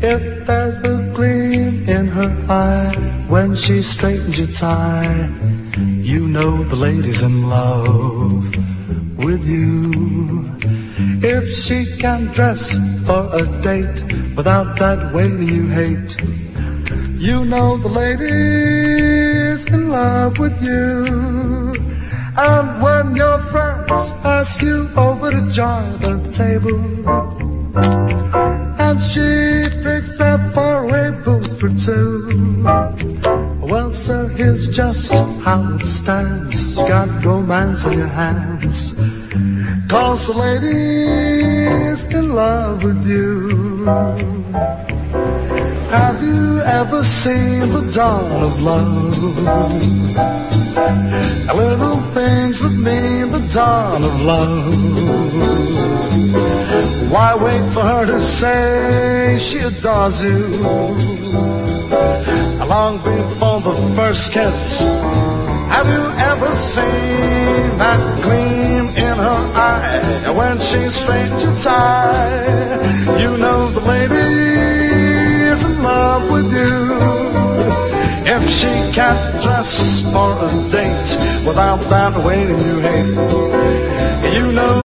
If there's a gleam in her eye when she straightens your tie, you know the lady's in love with you. If she can dress for a date without that waiting you hate, you know the lady's in love with you. And when your friends ask you over to join the table, and she picks that faraway booth for two, well, sir, here's just how it stands. You got romance in your hands, 'cause the lady's in love with you. Have you ever seen the dawn of love? Little things that mean the dawn of love. Why wait for her to say she adores you? Long before the first kiss, have you ever seen that gleam in her eye when she straightens your tie? You know the lady is in love with you. If she can't dress for a date without that waiting you hate, you know